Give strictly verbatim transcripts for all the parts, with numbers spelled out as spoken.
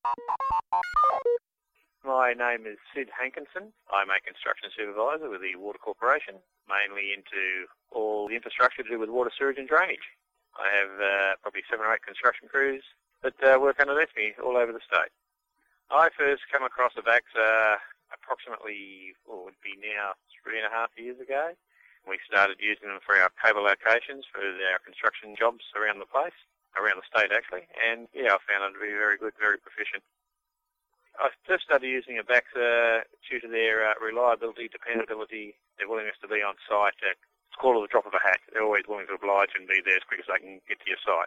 My name is Sid Hankinson. I'm a construction supervisor with the Water Corporation, mainly into all the infrastructure to do with water, sewage and drainage. I have uh, probably seven or eight construction crews that uh, work underneath me all over the state. I first came across the Baxter approximately, well, it would be now three and a half years ago. We started using them for our cable locations for our construction jobs around the place, around the state actually, and yeah, I found them to be very good, very proficient. I first started using a Baxter due to their uh, reliability, dependability, their willingness to be on site at call of the drop of a hat. They're always willing to oblige and be there as quick as they can get to your site.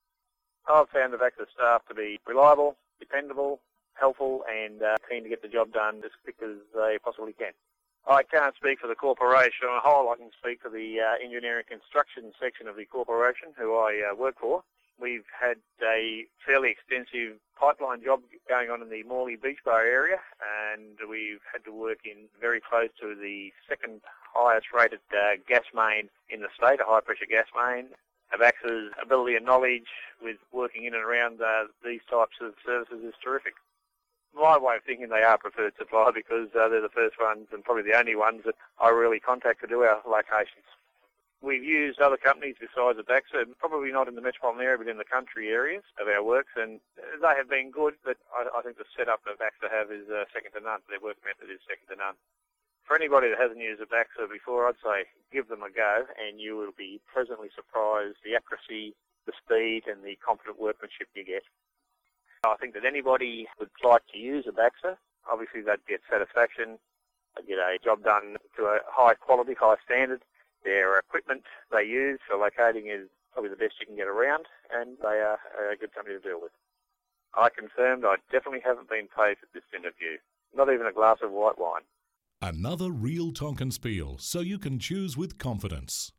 I've found the Baxter staff to be reliable, dependable, helpful and uh, keen to get the job done as quick as they possibly can. I can't speak for the corporation on a whole. I can speak for the uh, engineering construction section of the corporation who I uh, work for. We've had a fairly extensive pipeline job going on in the Morley Beach Bar area, and we've had to work in very close to the second highest rated uh, gas main in the state, a high pressure gas main. Baxter's ability and knowledge with working in and around uh, these types of services is terrific. My way of thinking, they are preferred supplier because uh, they're the first ones and probably the only ones that I really contact to do our locations. We've used other companies besides the Baxter, probably not in the metropolitan area, but in the country areas of our works, and they have been good, but I, I think the setup that Baxter have is uh, second to none. Their work method is second to none. For anybody that hasn't used a Baxter before, I'd say give them a go, and you will be pleasantly surprised the accuracy, the speed, and the competent workmanship you get. I think that anybody would like to use a Baxter. Obviously, they'd get satisfaction. They'd get a job done to a high quality, high standard. Their equipment they use for locating is probably the best you can get around, and they are a good company to deal with. I confirmed I definitely haven't been paid for this interview. Not even a glass of white wine. Another real Tonkin Spiel, so you can choose with confidence.